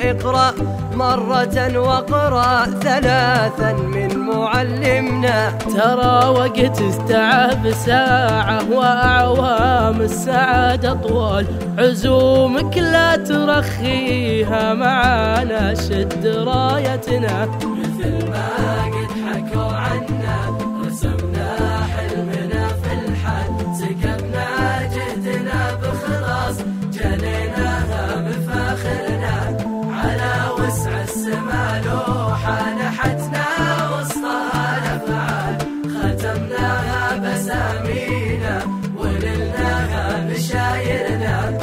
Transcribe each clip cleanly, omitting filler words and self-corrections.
اقرأ مرة واقرأ ثلاثا من معلمنا. ترى وقت استعاب ساعة وأعوام السعادة طوال، عزومك لا ترخيها معانا شد رايتنا. مثل ما قد حكوا عنا رسمنا حلمنا في الحال، سكبنا جهدنا بخلاص جنيناها مفاخرنا. على وسع السما لوحة نحتنا وسطها الأفعال، ختمناها بسامينا ونلناها بشايرنا.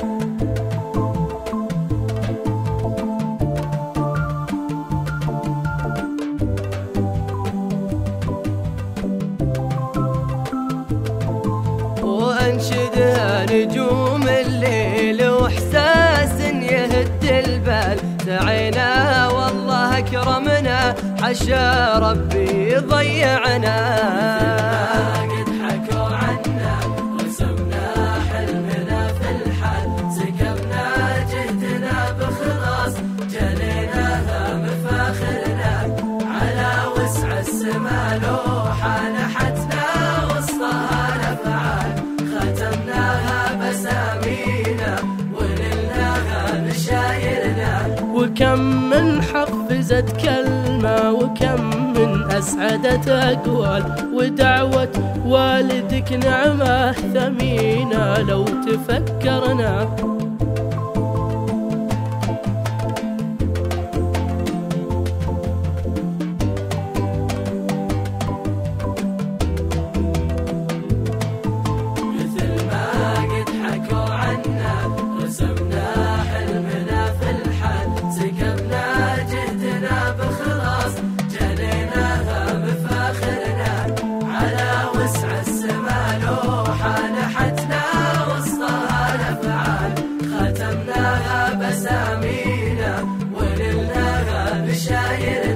وأنشدها نجوم الليل وإحساس يهد البال، سعينا والله أكرمنا حشا ربي ضيعنا. قد حكوا عنا رسمنا حلمنا في الحال، سكبنا جهدنا بخلاص جنيناها مفاخرنا. على وسع السما لوحة نحتنا وسطها الأفعال، ختمناها بسامينا ونلناها بشايرنا. وكم من حفزت كلمة وكم من أسعدت أقوال، ودعوة والدك نعمة ثمينة لو تفكرنا. مثل ما قد حكوا عنا رسمنا حلمنا في الحال، سكبنا جهدنا بخلاص جنيناها مفاخرنا. على وسع السما لوحة نحتنا وسطها الأفعال، ختمناها بسامينا ونلناها بشايرنا.